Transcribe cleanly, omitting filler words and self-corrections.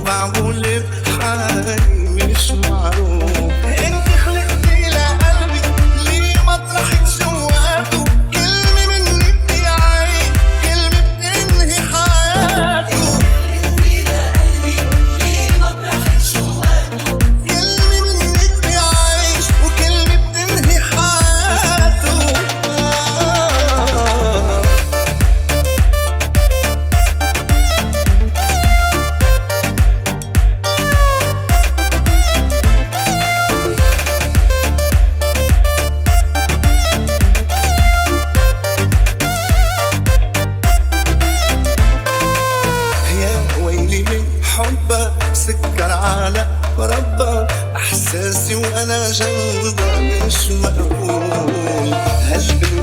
معقول بحالي مش معروف. انت خلقتي لقلبي ليه مطرحك جواته، كلمة منك بيعيش كلمة بتنهي حياته. خلقتي لقلبي ليه مطرحك جواته، كلمة منك بيعيش وكلمة بتنهي حياته. يا ويلي من حبك سكر على مربى، احساسي وانا جنبك مش مقبول. هالقلب